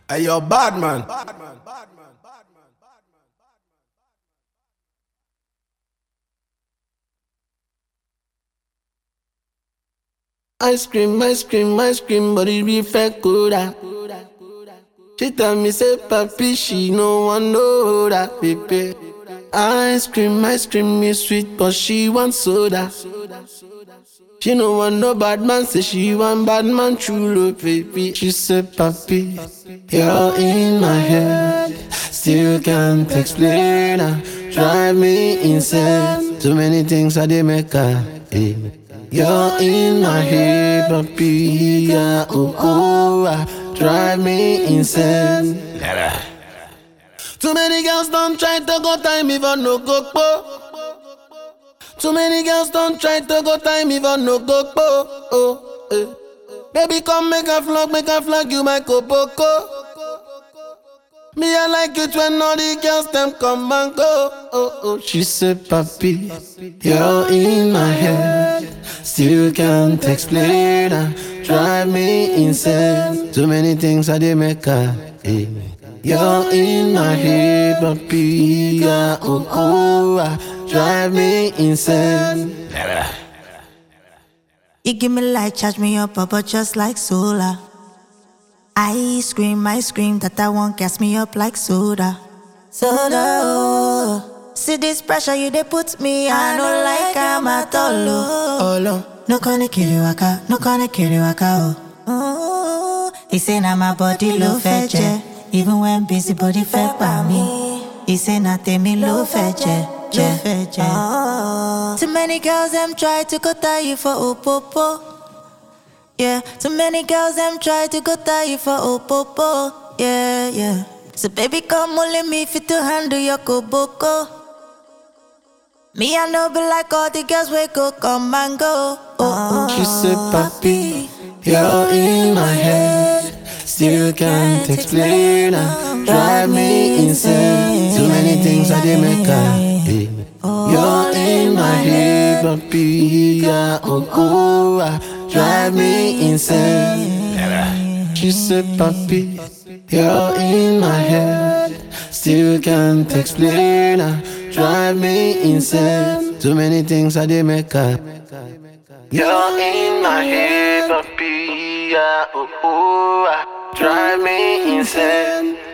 Hey, yo, bad man. Ice cream, ice cream, ice cream, but it be fake coda. She tell me say papi, she no one know that baby. Ice cream is sweet, but she want soda. She no want no bad man, say she want bad man true love, baby. She said papi, you're in my head, still can't explain her. Drive me insane, too many things I did make her. You're in my head, papi, yeah, drive me insane. Too many girls don't try to go time even no go po. Too many girls don't try to go time even no go po. Oh, baby come make a vlog, you my koboko. Me I like it when all the girls them come and go. She said papi, you're in my head, still can't explain her. Drive me insane, too many things I did make her. You're in my head, papi, yeah, drive me insane. You give me light, charge me up, but just like solar. Ice cream, that I want gas me up like soda. Soda, oh. See this pressure you they put me, I don't like I'm at all. No gonna kill you, waka, oh. He say now my body low fetch, even when busy body fed by me. He say nothing me low fetch, oh. Too many girls them try to go tie you for opopo. Yeah, too many girls them try to go tie you for opopo. Yeah. So baby come only me fit to handle your koboko. Me I know be like all the girls we go come and go. She said papi, you're in my head, still can't explain her. Drive me insane, too many things I did make her. You're in my head, papi, yeah, drive me insane. She said papi, you're in my head, still can't explain her. Drive me insane, too many things I did make her. You're in my head, papi, yeah, drive me insane.